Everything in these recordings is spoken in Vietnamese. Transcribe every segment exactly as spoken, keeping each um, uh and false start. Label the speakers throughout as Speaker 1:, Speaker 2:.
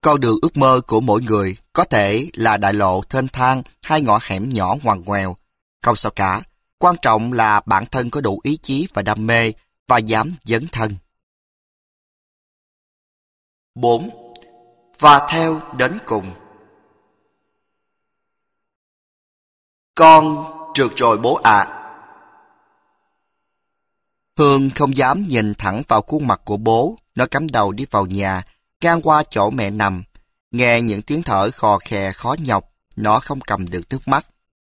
Speaker 1: Con đường ước mơ của mỗi người có thể là đại lộ thênh thang hay ngõ hẻm nhỏ ngoằn ngoèo. Không sao cả, quan trọng là bản thân có đủ ý chí và đam mê và dám dấn thân. bốn. Và theo đến cùng. Con trượt rồi bố ạ. À. Hương không dám nhìn thẳng vào khuôn mặt của bố. Nó cắm đầu đi vào nhà, ngang qua chỗ mẹ nằm. Nghe những tiếng thở khò khè khó nhọc, nó không cầm được nước mắt.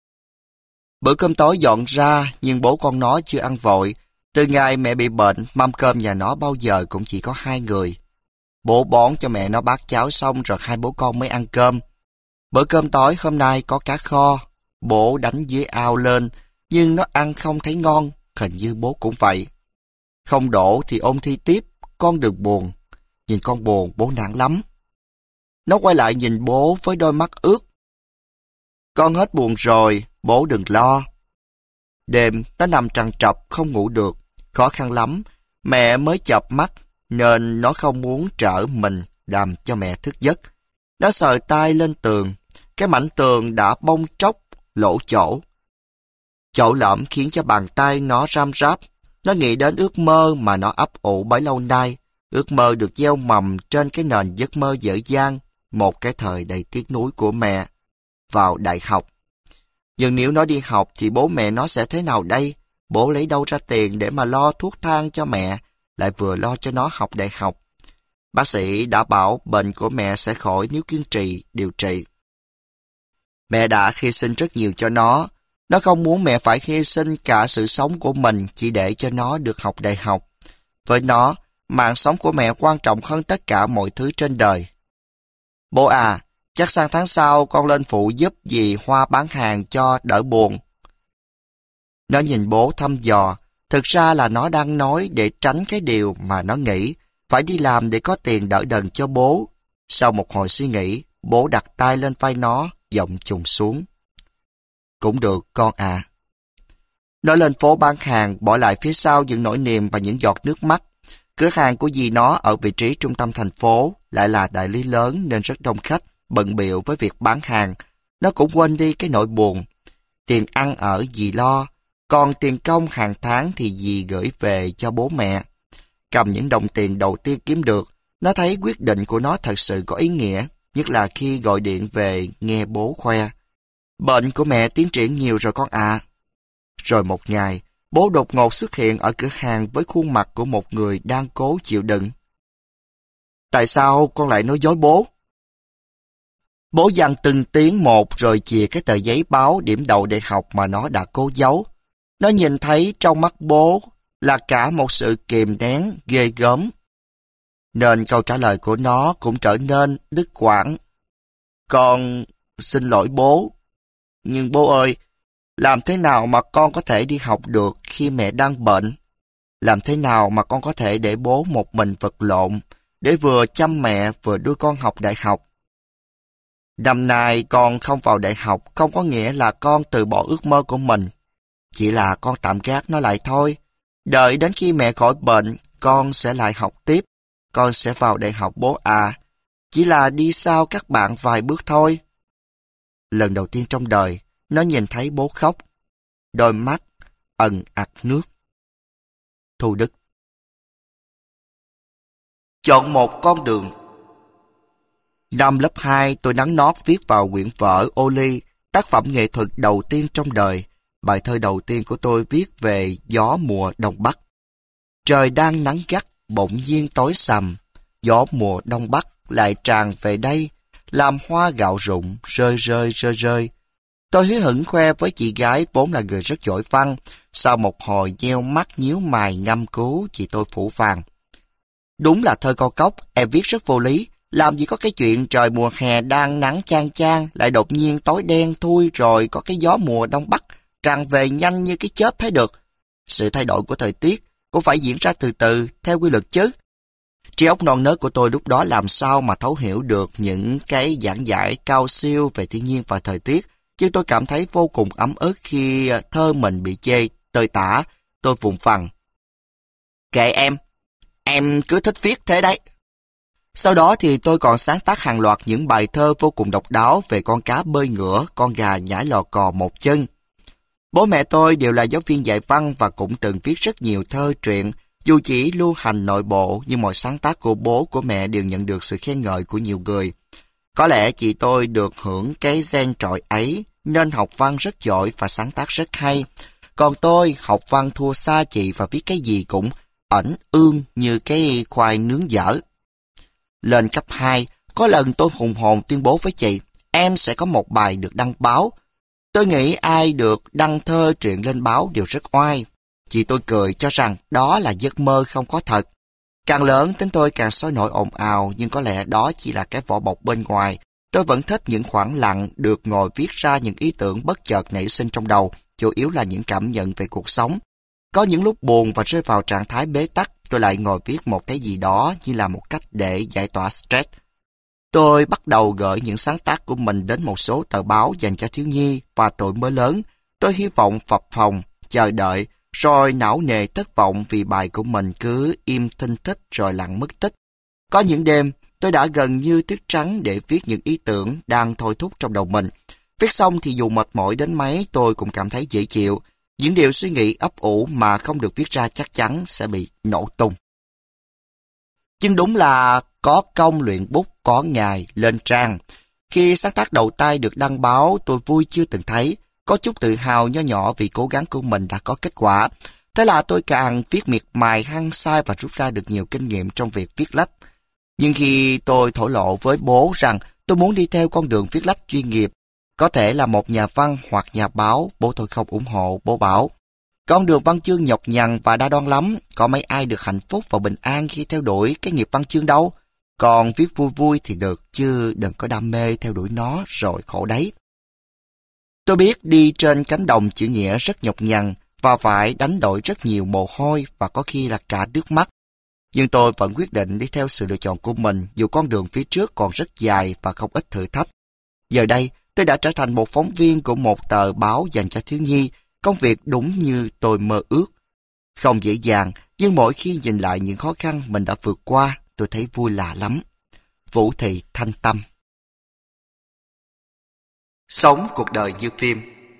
Speaker 1: Bữa cơm tối dọn ra, nhưng bố con nó chưa ăn vội. Từ ngày mẹ bị bệnh, mâm cơm nhà nó bao giờ cũng chỉ có hai người. Bố bón cho mẹ nó bát cháo xong rồi hai bố con mới ăn cơm. Bữa cơm tối hôm nay có cá kho. Bố đánh dưới ao lên, nhưng nó ăn không thấy ngon, hình như bố cũng vậy. Không đổ thì ôn thi tiếp, con đừng buồn. Nhìn con buồn, bố nản lắm. Nó quay lại nhìn bố với đôi mắt ướt. Con hết buồn rồi, bố đừng lo. Đêm, nó nằm trằn trọc, không ngủ được. Khó khăn lắm, mẹ mới chợp mắt, nên nó không muốn trở mình làm cho mẹ thức giấc. Nó sờ tay lên tường, cái mảnh tường đã bong tróc, lỗ chỗ. Chỗ lõm khiến cho bàn tay nó ram ráp. Nó nghĩ đến ước mơ mà nó ấp ủ bấy lâu nay. Ước mơ được gieo mầm trên cái nền giấc mơ dở dang, một cái thời đầy tiếc nuối của mẹ, vào đại học. Nhưng nếu nó đi học thì bố mẹ nó sẽ thế nào đây? Bố lấy đâu ra tiền để mà lo thuốc thang cho mẹ, lại vừa lo cho nó học đại học. Bác sĩ đã bảo bệnh của mẹ sẽ khỏi nếu kiên trì điều trị. Mẹ đã hy sinh rất nhiều cho nó. Nó không muốn mẹ phải hy sinh cả sự sống của mình chỉ để cho nó được học đại học. Với nó, mạng sống của mẹ quan trọng hơn tất cả mọi thứ trên đời. Bố à, chắc sang tháng sau con lên phụ giúp dì Hoa bán hàng cho đỡ buồn. Nó nhìn bố thăm dò. Thực ra là nó đang nói để tránh cái điều mà nó nghĩ, phải đi làm để có tiền đỡ đần cho bố. Sau một hồi suy nghĩ, bố đặt tay lên vai nó, giọng trùng xuống. Cũng được con à. Nó lên phố bán hàng, bỏ lại phía sau những nỗi niềm và những giọt nước mắt. Cửa hàng của dì nó ở vị trí trung tâm thành phố, lại là đại lý lớn nên rất đông khách, bận bịu với việc bán hàng. Nó cũng quên đi cái nỗi buồn. Tiền ăn ở dì lo, còn tiền công hàng tháng thì dì gửi về cho bố mẹ. Cầm những đồng tiền đầu tiên kiếm được, nó thấy quyết định của nó thật sự có ý nghĩa, nhất là khi gọi điện về nghe bố khoe. Bệnh của mẹ tiến triển nhiều rồi con ạ. À. Rồi một ngày, bố đột ngột xuất hiện ở cửa hàng với khuôn mặt của một người đang cố chịu đựng. Tại sao con lại nói dối bố? Bố dằn từng tiếng một rồi chìa cái tờ giấy báo điểm đậu đại học mà nó đã cố giấu. Nó nhìn thấy trong mắt bố là cả một sự kìm nén ghê gớm. Nên câu trả lời của nó cũng trở nên đứt quãng. Con xin lỗi bố. Nhưng bố ơi, làm thế nào mà con có thể đi học được khi mẹ đang bệnh? Làm thế nào mà con có thể để bố một mình vật lộn, để vừa chăm mẹ vừa đưa con học đại học? Năm nay con không vào đại học không có nghĩa là con từ bỏ ước mơ của mình. Chỉ là con tạm gác nó lại thôi. Đợi đến khi mẹ khỏi bệnh, con sẽ lại học tiếp. Con sẽ vào đại học bố à. Chỉ là đi sau các bạn vài bước thôi. Lần đầu tiên trong đời, nó nhìn thấy bố khóc. Đôi mắt ẩn ặc nước. Thu Đức. Chọn một con đường. Năm lớp hai, tôi nắn nót viết vào quyển vở Ô Ly, tác phẩm nghệ thuật đầu tiên trong đời. Bài thơ đầu tiên của tôi viết về gió mùa Đông Bắc. Trời đang nắng gắt, bỗng nhiên tối sầm. Gió mùa Đông Bắc lại tràn về đây, làm hoa gạo rụng, rơi rơi rơi rơi. Tôi hí hửng khoe với chị gái vốn là người rất giỏi văn. Sau một hồi nheo mắt nhíu mày ngâm cứu, chị tôi phủ phàng. Đúng là thơ Cao Cốc, em viết rất vô lý. Làm gì có cái chuyện trời mùa hè đang nắng chang chang, lại đột nhiên tối đen thui rồi có cái gió mùa Đông Bắc tràn về nhanh như cái chớp thấy được. Sự thay đổi của thời tiết cũng phải diễn ra từ từ, theo quy luật chứ. Trí óc non nớt của tôi lúc đó làm sao mà thấu hiểu được những cái giảng giải cao siêu về thiên nhiên và thời tiết, chứ tôi cảm thấy vô cùng ấm ức khi thơ mình bị chê tơi tả. Tôi vùng phằng. Kệ em, em cứ thích viết thế đấy. Sau đó thì tôi còn sáng tác hàng loạt những bài thơ vô cùng độc đáo về con cá bơi ngửa, con gà nhảy lò cò một chân. Bố mẹ tôi đều là giáo viên dạy văn và cũng từng viết rất nhiều thơ truyện. Dù chỉ lưu hành nội bộ, nhưng mọi sáng tác của bố của mẹ đều nhận được sự khen ngợi của nhiều người. Có lẽ chị tôi được hưởng cái gen trọi ấy, nên học văn rất giỏi và sáng tác rất hay. Còn tôi học văn thua xa chị và viết cái gì cũng ẩn ương như cái khoai nướng dở. Lên cấp hai, có lần tôi hùng hồn tuyên bố với chị, em sẽ có một bài được đăng báo. Tôi nghĩ ai được đăng thơ truyện lên báo đều rất oai. Chị tôi cười cho rằng đó là giấc mơ không có thật. Càng lớn tính tôi càng sôi nổi ồn ào, nhưng có lẽ đó chỉ là cái vỏ bọc bên ngoài. Tôi vẫn thích những khoảng lặng được ngồi viết ra những ý tưởng bất chợt nảy sinh trong đầu, chủ yếu là những cảm nhận về cuộc sống. Có những lúc buồn và rơi vào trạng thái bế tắc, tôi lại ngồi viết một cái gì đó như là một cách để giải tỏa stress. Tôi bắt đầu gửi những sáng tác của mình đến một số tờ báo dành cho thiếu nhi và tuổi mới lớn. Tôi hy vọng phập phồng, chờ đợi, rồi não nề thất vọng vì bài của mình cứ im thinh thích rồi lặng mất tích. Có những đêm, tôi đã gần như thức trắng để viết những ý tưởng đang thôi thúc trong đầu mình. Viết xong thì dù mệt mỏi đến mấy tôi cũng cảm thấy dễ chịu. Những điều suy nghĩ ấp ủ mà không được viết ra chắc chắn sẽ bị nổ tung. Nhưng đúng là có công luyện bút, có ngày lên trang. Khi sáng tác đầu tay được đăng báo, tôi vui chưa từng thấy. Có chút tự hào nho nhỏ vì cố gắng của mình đã có kết quả. Thế là tôi càng viết miệt mài hăng say và rút ra được nhiều kinh nghiệm trong việc viết lách. Nhưng khi tôi thổ lộ với bố rằng tôi muốn đi theo con đường viết lách chuyên nghiệp, có thể là một nhà văn hoặc nhà báo, bố tôi không ủng hộ. Bố bảo, con đường văn chương nhọc nhằn và đa đoan lắm, có mấy ai được hạnh phúc và bình an khi theo đuổi cái nghiệp văn chương đâu. Còn viết vui vui thì được, chứ đừng có đam mê theo đuổi nó rồi khổ đấy. Tôi biết đi trên cánh đồng chữ nghĩa rất nhọc nhằn và phải đánh đổi rất nhiều mồ hôi và có khi là cả nước mắt. Nhưng tôi vẫn quyết định đi theo sự lựa chọn của mình dù con đường phía trước còn rất dài và không ít thử thách. Giờ đây, tôi đã trở thành một phóng viên của một tờ báo dành cho thiếu nhi, công việc đúng như tôi mơ ước. Không dễ dàng, nhưng mỗi khi nhìn lại những khó khăn mình đã vượt qua, tôi thấy vui lạ lắm. Vũ Thị Thanh Tâm. Sống cuộc đời như phim.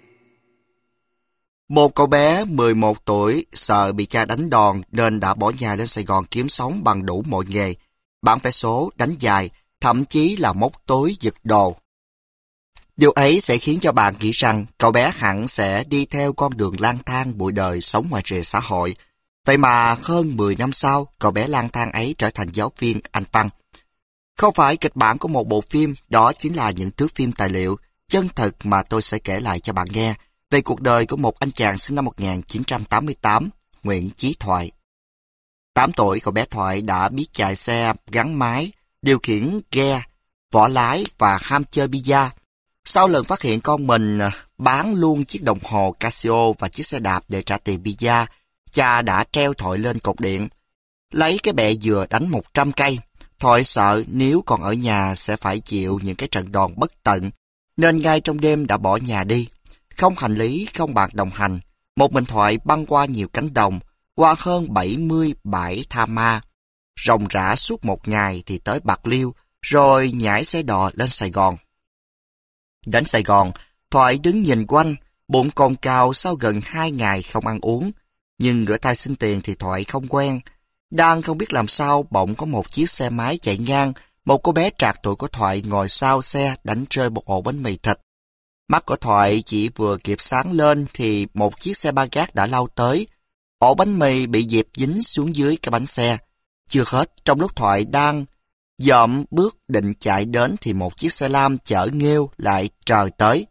Speaker 1: Một cậu bé mười một tuổi sợ bị cha đánh đòn nên đã bỏ nhà lên Sài Gòn kiếm sống bằng đủ mọi nghề, bán vé số, đánh giày, thậm chí là móc túi giật đồ. Điều ấy sẽ khiến cho bạn nghĩ rằng cậu bé hẳn sẽ đi theo con đường lang thang bụi đời sống ngoài rìa xã hội. Vậy mà hơn mười năm sau, cậu bé lang thang ấy trở thành giáo viên Anh văn. Không phải kịch bản của một bộ phim, đó chính là những thước phim tài liệu chân thực mà tôi sẽ kể lại cho bạn nghe về cuộc đời của một anh chàng sinh năm một nghìn chín trăm tám mươi tám, Nguyễn Chí Thoại. tám tuổi, cậu bé Thoại đã biết chạy xe gắn máy, điều khiển ghe, võ lái và ham chơi bida. Sau lần phát hiện con mình bán luôn chiếc đồng hồ Casio và chiếc xe đạp để trả tiền bida, cha đã treo Thoại lên cột điện, lấy cái bẹ dừa đánh một trăm cây. Thoại sợ nếu còn ở nhà sẽ phải chịu những cái trận đòn bất tận, nên ngay trong đêm đã bỏ nhà đi. Không hành lý, không bạn đồng hành, một mình Thoại băng qua nhiều cánh đồng, qua hơn bảy mươi bãi tha ma, ròng rã suốt một ngày thì tới Bạc Liêu, rồi nhảy xe đò lên Sài Gòn. Đến Sài Gòn, Thoại đứng nhìn quanh, bụng cồn cào sau gần hai ngày không ăn uống. Nhưng ngửa tay xin tiền thì Thoại không quen. Đang không biết làm sao, bỗng có một chiếc xe máy chạy ngang, một cô bé trạc tuổi của Thoại ngồi sau xe đánh rơi một ổ bánh mì thịt. Mắt của Thoại chỉ vừa kịp sáng lên thì một chiếc xe ba gác đã lao tới. Ổ bánh mì bị dẹp dính xuống dưới cái bánh xe. Chưa hết, trong lúc Thoại đang dậm bước định chạy đến thì một chiếc xe lam chở nghêu lại trời tới.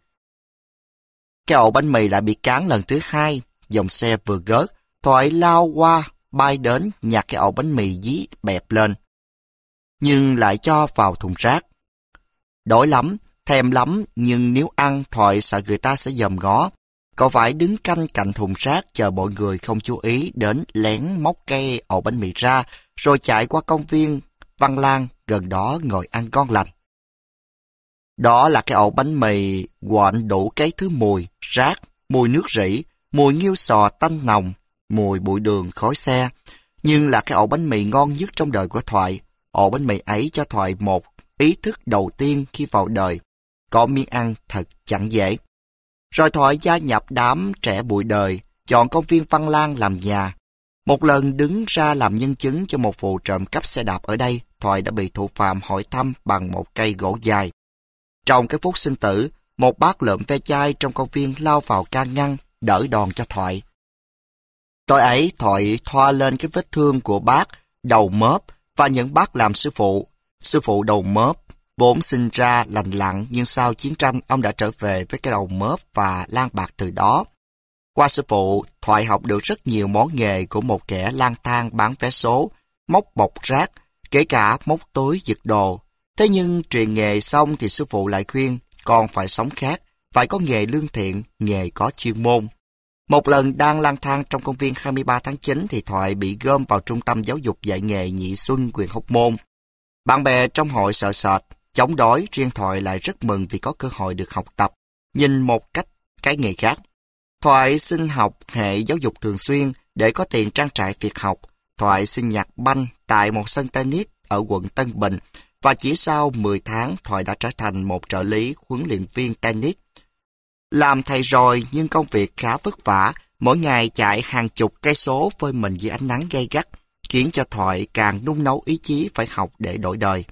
Speaker 1: Cái ổ bánh mì lại bị cán lần thứ hai, dòng xe vừa gớt, Thoại lao qua, bay đến nhặt cái ổ bánh mì dí bẹp lên, nhưng lại cho vào thùng rác. Đói lắm, thèm lắm, nhưng nếu ăn Thoại sợ người ta sẽ dòm ngó. Cậu phải đứng canh cạnh thùng rác chờ mọi người không chú ý đến lén móc cây ổ bánh mì ra, rồi chạy qua công viên Văn Lang gần đó ngồi ăn ngon lành. Đó là cái ổ bánh mì quện đủ cái thứ mùi, rác, mùi nước rỉ, mùi nghiêu sò tanh nồng, mùi bụi đường khói xe. Nhưng là cái ổ bánh mì ngon nhất trong đời của Thoại. ổ bánh mì ấy cho Thoại một ý thức đầu tiên khi vào đời. Có miếng ăn thật chẳng dễ. Rồi Thoại gia nhập đám trẻ bụi đời, chọn công viên Văn Lang làm nhà. Một lần đứng ra làm nhân chứng cho một vụ trộm cắp xe đạp ở đây, Thoại đã bị thủ phạm hỏi thăm bằng một cây gỗ dài. Trong cái phút sinh tử, một bác lượm ve chai trong công viên lao vào can ngăn, đỡ đòn cho Thoại. Tối ấy, Thoại thoa lên cái vết thương của bác đầu mớp và những bác làm sư phụ. Sư phụ đầu mớp vốn sinh ra lành lặn, nhưng sau chiến tranh ông đã trở về với cái đầu mớp và lang bạc từ đó. Qua sư phụ, Thoại học được rất nhiều món nghề của một kẻ lang thang bán vé số, móc bọc rác, kể cả móc túi giật đồ. Thế nhưng truyền nghề xong thì sư phụ lại khuyên con phải sống khác, phải có nghề lương thiện, nghề có chuyên môn. Một lần đang lang thang trong công viên hai mươi ba tháng chín thì Thoại bị gom vào trung tâm giáo dục dạy nghề Nhị Xuân, huyện Hóc Môn. Bạn bè trong hội sợ sệt, chống đối, riêng Thoại lại rất mừng vì có cơ hội được học tập, nhìn một cách cái nghề khác. Thoại xin học hệ giáo dục thường xuyên để có tiền trang trải việc học. Thoại xin nhặt banh tại một sân tennis ở quận Tân Bình và chỉ sau mười tháng Thoại đã trở thành một trợ lý huấn luyện viên tennis. Làm thầy rồi nhưng công việc khá vất vả, mỗi ngày chạy hàng chục cây số phơi mình dưới ánh nắng gay gắt, khiến cho Thoại càng nung nấu ý chí phải học để đổi đời.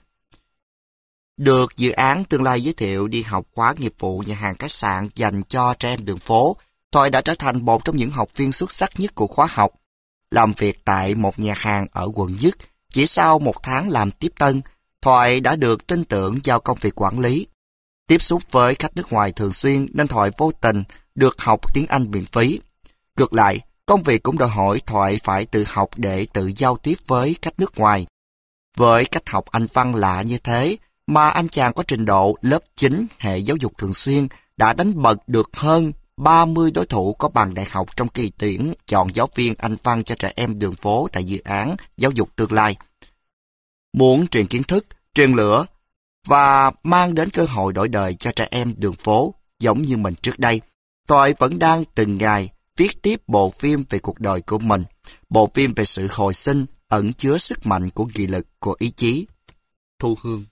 Speaker 1: Được dự án tương lai giới thiệu đi học khóa nghiệp vụ nhà hàng khách sạn dành cho trẻ em đường phố, Thoại đã trở thành một trong những học viên xuất sắc nhất của khóa học. Làm việc tại một nhà hàng ở quận Nhất, chỉ sau một tháng làm tiếp tân, Thoại đã được tin tưởng giao công việc quản lý. Tiếp xúc với khách nước ngoài thường xuyên nên Thoại vô tình được học tiếng Anh miễn phí. Ngược lại, công việc cũng đòi hỏi Thoại phải tự học để tự giao tiếp với khách nước ngoài. Với cách học Anh văn lạ như thế, mà anh chàng có trình độ lớp chín hệ giáo dục thường xuyên đã đánh bật được hơn ba mươi đối thủ có bằng đại học trong kỳ tuyển chọn giáo viên Anh văn cho trẻ em đường phố tại dự án giáo dục tương lai. Muốn truyền kiến thức, truyền lửa và mang đến cơ hội đổi đời cho trẻ em đường phố giống như mình trước đây, Thoại vẫn đang từng ngày viết tiếp bộ phim về cuộc đời của mình, bộ phim về sự hồi sinh ẩn chứa sức mạnh của nghị lực, của ý chí. Thu Hương.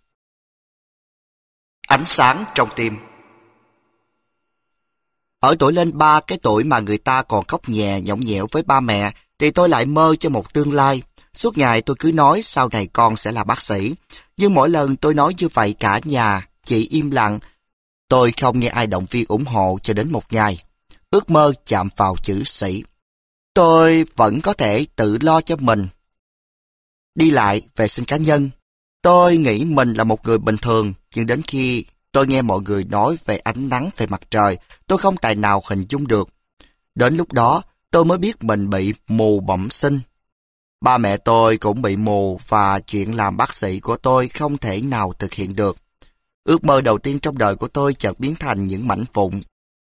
Speaker 1: Ánh sáng trong tim. Ở tuổi lên ba, cái tuổi mà người ta còn khóc nhè nhõng nhẽo với ba mẹ, thì tôi lại mơ cho một tương lai. Suốt ngày tôi cứ nói sau này con sẽ là bác sĩ. Nhưng mỗi lần tôi nói như vậy cả nhà chỉ im lặng. Tôi không nghe ai động viên ủng hộ cho đến một ngày. Ước mơ chạm vào chữ sĩ. Tôi vẫn có thể tự lo cho mình. Đi lại, vệ sinh cá nhân. Tôi nghĩ mình là một người bình thường, nhưng đến khi tôi nghe mọi người nói về ánh nắng, về mặt trời, tôi không tài nào hình dung được. Đến lúc đó, tôi mới biết mình bị mù bẩm sinh. Ba mẹ tôi cũng bị mù và chuyện làm bác sĩ của tôi không thể nào thực hiện được. Ước mơ đầu tiên trong đời của tôi chợt biến thành những mảnh vụn.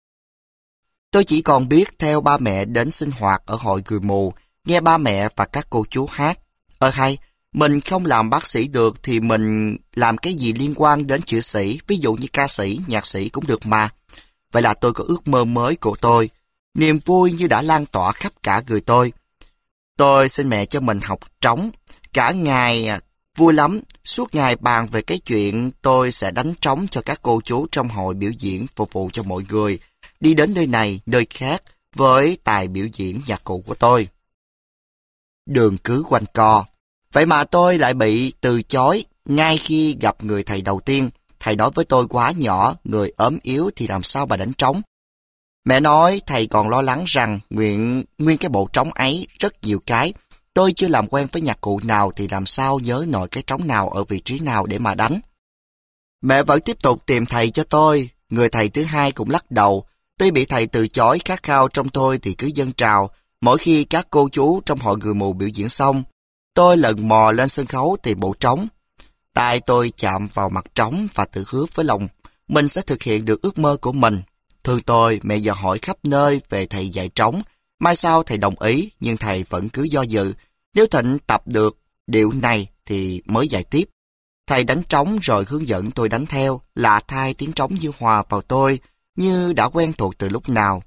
Speaker 1: Tôi chỉ còn biết theo ba mẹ đến sinh hoạt ở hội người mù, nghe ba mẹ và các cô chú hát. Ơ hay, mình không làm bác sĩ được thì mình làm cái gì liên quan đến chữ sĩ, ví dụ như ca sĩ, nhạc sĩ cũng được mà. Vậy là tôi có ước mơ mới của tôi. Niềm vui như đã lan tỏa khắp cả người tôi. Tôi xin mẹ cho mình học trống. Cả ngày vui lắm, suốt ngày bàn về cái chuyện tôi sẽ đánh trống cho các cô chú trong hội biểu diễn phục vụ cho mọi người. Đi đến nơi này, nơi khác với tài biểu diễn nhạc cụ của tôi. Đường cứ quanh co. Vậy mà tôi lại bị từ chối ngay khi gặp người thầy đầu tiên. Thầy nói với tôi quá nhỏ, người ốm yếu thì làm sao mà đánh trống. Mẹ nói thầy còn lo lắng rằng nguyên, nguyên cái bộ trống ấy rất nhiều cái. Tôi chưa làm quen với nhạc cụ nào thì làm sao nhớ nổi cái trống nào ở vị trí nào để mà đánh. Mẹ vẫn tiếp tục tìm thầy cho tôi. Người thầy thứ hai cũng lắc đầu. Tuy bị thầy từ chối, khát khao trong tôi thì cứ dâng trào. Mỗi khi các cô chú trong hội người mù biểu diễn xong, tôi lần mò lên sân khấu tìm bộ trống. Tai tôi chạm vào mặt trống và tự hứa với lòng mình sẽ thực hiện được ước mơ của mình. Thương tôi, mẹ giờ hỏi khắp nơi về thầy dạy trống. Mai sau thầy đồng ý, nhưng thầy vẫn cứ do dự. Nếu Thịnh tập được điệu này thì mới dạy tiếp. Thầy đánh trống rồi hướng dẫn tôi đánh theo, lạ thay tiếng trống như hòa vào tôi, như đã quen thuộc từ lúc nào.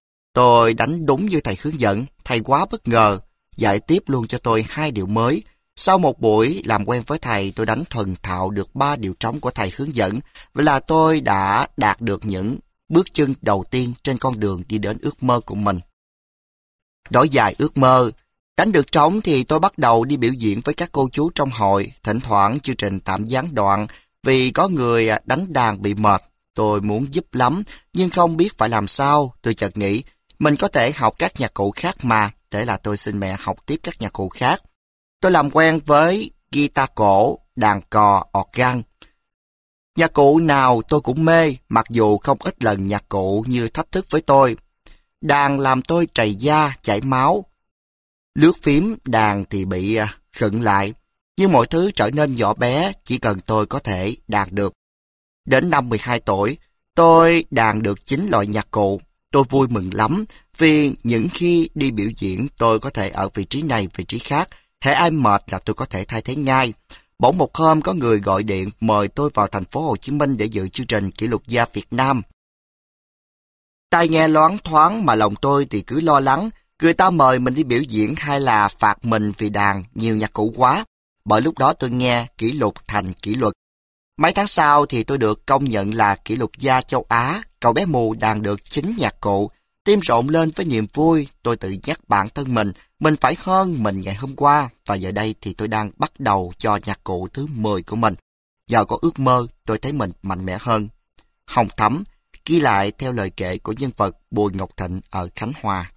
Speaker 1: Tôi đánh đúng như thầy hướng dẫn, thầy quá bất ngờ, dạy tiếp luôn cho tôi hai điệu mới. Sau một buổi làm quen với thầy, tôi đánh thuần thạo được ba điệu trống của thầy hướng dẫn. Vậy là tôi đã đạt được những bước chân đầu tiên trên con đường đi đến ước mơ của mình. Đổi dài ước mơ. Đánh được trống thì tôi bắt đầu đi biểu diễn với các cô chú trong hội. Thỉnh thoảng chương trình tạm gián đoạn vì có người đánh đàn bị mệt. Tôi muốn giúp lắm, nhưng không biết phải làm sao. Tôi chợt nghĩ, mình có thể học các nhạc cụ khác mà. Thế là tôi xin mẹ học tiếp các nhạc cụ khác. Tôi làm quen với guitar cổ, đàn cò, organ. Nhạc cụ nào tôi cũng mê, mặc dù không ít lần nhạc cụ như thách thức với tôi. Đàn làm tôi trầy da, chảy máu. Lướt phím đàn thì bị khựng lại. Nhưng mọi thứ trở nên nhỏ bé, chỉ cần tôi có thể đạt được. Đến năm mười hai tuổi, tôi đàn được chín loại nhạc cụ. Tôi vui mừng lắm, vì những khi đi biểu diễn tôi có thể ở vị trí này, vị trí khác. Hễ ai mệt là tôi có thể thay thế ngay. Bỗng một hôm có người gọi điện mời tôi vào thành phố Hồ Chí Minh để dự chương trình kỷ lục gia Việt Nam. Tai nghe loáng thoáng mà lòng tôi thì cứ lo lắng. Người ta mời mình đi biểu diễn hay là phạt mình vì đàn nhiều nhạc cụ quá. Bởi lúc đó tôi nghe kỷ lục thành kỷ luật. Mấy tháng sau thì tôi được công nhận là kỷ lục gia châu Á. Cậu bé mù đàn được chín nhạc cụ. Tim rộn lên với niềm vui. Tôi tự nhắc bản thân mình, mình phải hơn mình ngày hôm qua. Và giờ đây thì tôi đang bắt đầu cho nhạc cụ thứ mười của mình. Nhờ có ước mơ, tôi thấy mình mạnh mẽ hơn. Hồng Thắm, ghi lại theo lời kể của nhân vật Bùi Ngọc Thịnh ở Khánh Hòa.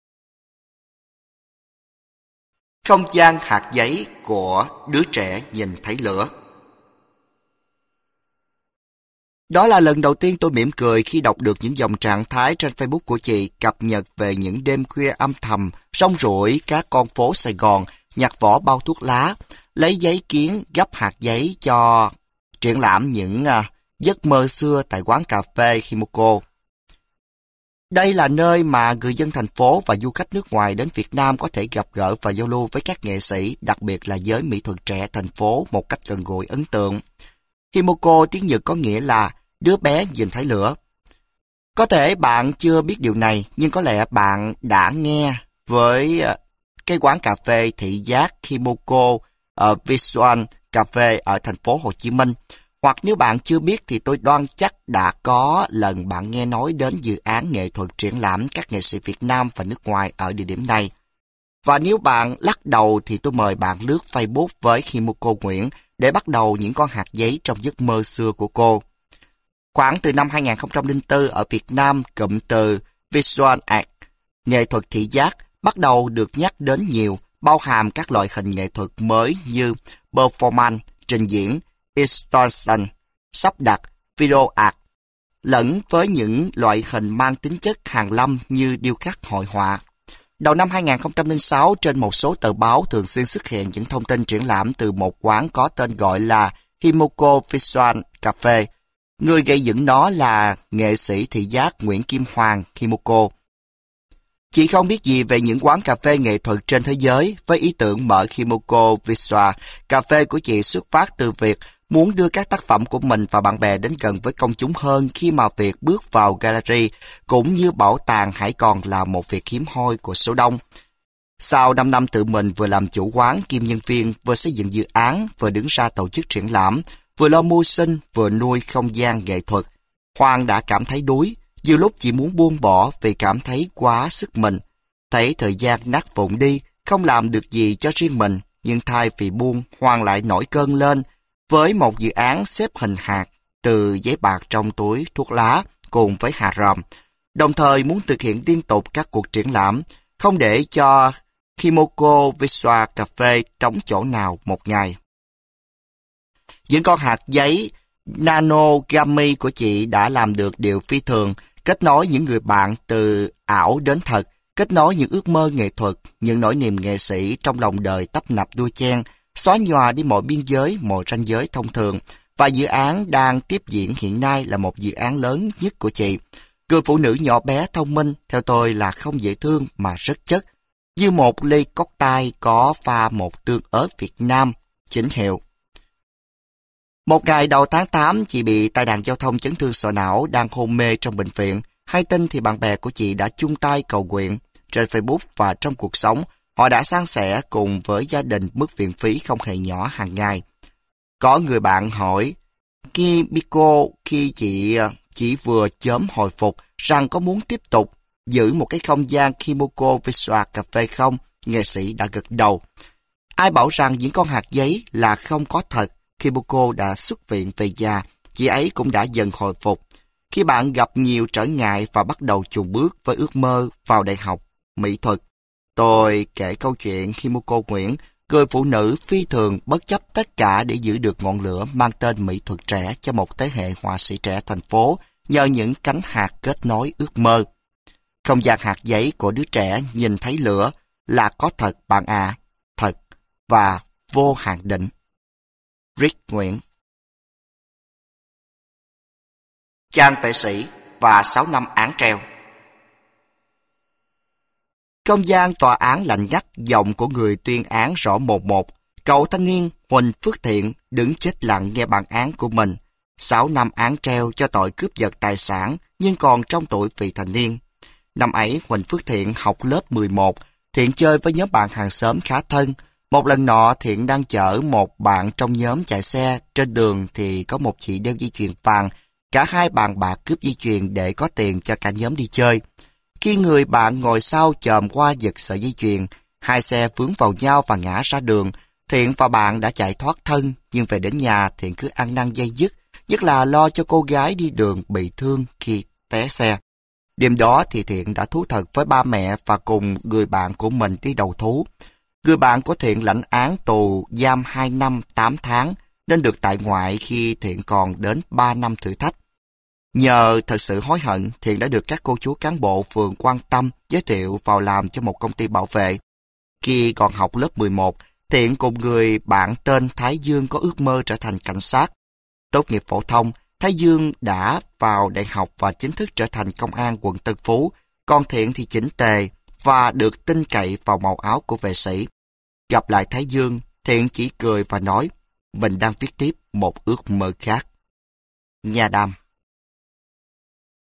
Speaker 1: Không gian hạt giấy của đứa trẻ nhìn thấy lửa. Đó là lần đầu tiên tôi mỉm cười khi đọc được những dòng trạng thái trên Facebook của chị cập nhật về những đêm khuya âm thầm, rong ruổi các con phố Sài Gòn, nhặt vỏ bao thuốc lá, lấy giấy kiến gấp hạt giấy cho triển lãm những uh, giấc mơ xưa tại quán cà phê Himoko. Đây là nơi mà người dân thành phố và du khách nước ngoài đến Việt Nam có thể gặp gỡ và giao lưu với các nghệ sĩ, đặc biệt là giới mỹ thuật trẻ thành phố một cách gần gũi ấn tượng. Himoko tiếng Nhật có nghĩa là đứa bé nhìn thấy lửa. Có thể bạn chưa biết điều này, nhưng có lẽ bạn đã nghe với cái quán cà phê thị giác Himoko ở Visual Cafe ở thành phố Hồ Chí Minh. Hoặc nếu bạn chưa biết thì tôi đoan chắc đã có lần bạn nghe nói đến dự án nghệ thuật triển lãm các nghệ sĩ Việt Nam và nước ngoài ở địa điểm này. Và nếu bạn lắc đầu thì tôi mời bạn lướt Facebook với Himoko Nguyễn để bắt đầu những con hạt giấy trong giấc mơ xưa của cô. Khoảng từ năm hai nghìn không trăm lẻ bốn ở Việt Nam, cụm từ Visual Art, nghệ thuật thị giác, bắt đầu được nhắc đến nhiều, bao hàm các loại hình nghệ thuật mới như performance, trình diễn, installation, sắp đặt, video art, lẫn với những loại hình mang tính chất hàn lâm như điêu khắc hội họa. Đầu năm hai nghìn không trăm lẻ sáu, trên một số tờ báo thường xuyên xuất hiện những thông tin triển lãm từ một quán có tên gọi là Himoko Visual Cafe. Người gây dựng nó là nghệ sĩ thị giác Nguyễn Kim Hoàng Himoko. Chị không biết gì về những quán cà phê nghệ thuật trên thế giới, với ý tưởng mở Himoko Visual Cafe của chị xuất phát từ việc muốn đưa các tác phẩm của mình và bạn bè đến gần với công chúng hơn khi mà việc bước vào gallery cũng như bảo tàng hãy còn là một việc hiếm hoi của số đông. Sau năm năm tự mình vừa làm chủ quán kiêm nhân viên, vừa xây dựng dự án, vừa đứng ra tổ chức triển lãm, vừa lo mưu sinh, vừa nuôi không gian nghệ thuật, Hoàng đã cảm thấy đuối, nhiều lúc chỉ muốn buông bỏ vì cảm thấy quá sức mình. Thấy thời gian nát vụn đi, không làm được gì cho riêng mình, nhưng thay vì buông, Hoàng lại nổi cơn lên với một dự án xếp hình hạt từ giấy bạc trong túi thuốc lá cùng với hà ròm, đồng thời muốn thực hiện liên tục các cuộc triển lãm, không để cho Himoko Visual Cafe trống chỗ nào một ngày. Những con hạt giấy nano gummy của chị đã làm được điều phi thường, kết nối những người bạn từ ảo đến thật, kết nối những ước mơ nghệ thuật, những nỗi niềm nghệ sĩ trong lòng đời tấp nập đua chen, xóa nhòa đi mọi biên giới, mọi ranh giới thông thường. Và dự án đang tiếp diễn hiện nay là một dự án lớn nhất của chị. Người phụ nữ nhỏ bé thông minh, theo tôi là không dễ thương mà rất chất, như một ly cocktail có pha một tương ớt Việt Nam chính hiệu. Một ngày đầu tháng tám, chị bị tai nạn giao thông chấn thương sọ não, đang hôn mê trong bệnh viện. Hay tin thì bạn bè của chị đã chung tay cầu nguyện. Trên Facebook và trong cuộc sống, Họ đã san sẻ cùng với gia đình mức viện phí không hề nhỏ hàng ngày. Có người bạn hỏi Kimiko khi chị chỉ vừa chớm hồi phục rằng có muốn tiếp tục giữ một cái không gian Kimiko Visual Cafe không? Nghệ sĩ đã gật đầu. Ai bảo rằng những con hạt giấy là không có thật? Kimiko đã xuất viện về già, chị ấy cũng đã dần hồi phục. Khi bạn gặp nhiều trở ngại và bắt đầu chùn bước với ước mơ vào đại học mỹ thuật, tôi kể câu chuyện Kimiko Nguyễn, người phụ nữ phi thường bất chấp tất cả để giữ được ngọn lửa mang tên mỹ thuật trẻ cho một thế hệ họa sĩ trẻ thành phố nhờ những cánh hạt kết nối ước mơ. Không gian hạt giấy của đứa trẻ nhìn thấy lửa là có thật bạn à, thật và vô hạn định. Rick Nguyễn. Chàng vệ sĩ và sáu năm án treo. Không gian tòa án lạnh ngắt, giọng của người tuyên án rõ một một. Cậu thanh niên Huỳnh Phước Thiện đứng chết lặng nghe bản án của mình. Sáu năm án treo cho tội cướp giật tài sản nhưng còn trong tuổi vị thành niên. Năm ấy Huỳnh Phước Thiện học lớp mười một. Thiện chơi với nhóm bạn hàng xóm khá thân. Một lần nọ Thiện đang chở một bạn trong nhóm chạy xe. Trên đường thì có một chị đeo dây chuyền vàng. Cả hai bàn bạc cướp dây chuyền để có tiền cho cả nhóm đi chơi. Khi người bạn ngồi sau chồm qua giật sợi dây chuyền, hai xe vướng vào nhau và ngã ra đường. Thiện và bạn đã chạy thoát thân, nhưng về đến nhà Thiện cứ ăn năn day dứt, nhất là lo cho cô gái đi đường bị thương khi té xe. Đêm đó thì Thiện đã thú thật với ba mẹ và cùng người bạn của mình đi đầu thú. Người bạn của Thiện lãnh án tù giam hai năm tám tháng, nên được tại ngoại khi Thiện còn đến ba năm thử thách. Nhờ thật sự hối hận, Thiện đã được các cô chú cán bộ phường quan tâm giới thiệu vào làm cho một công ty bảo vệ. Khi còn học lớp mười một, Thiện cùng người bạn tên Thái Dương có ước mơ trở thành cảnh sát. Tốt nghiệp phổ thông, Thái Dương đã vào đại học và chính thức trở thành công an quận Tân Phú, còn Thiện thì chỉnh tề và được tin cậy vào màu áo của vệ sĩ. Gặp lại Thái Dương, Thiện chỉ cười và nói, mình đang viết tiếp một ước mơ khác. Nha Đam.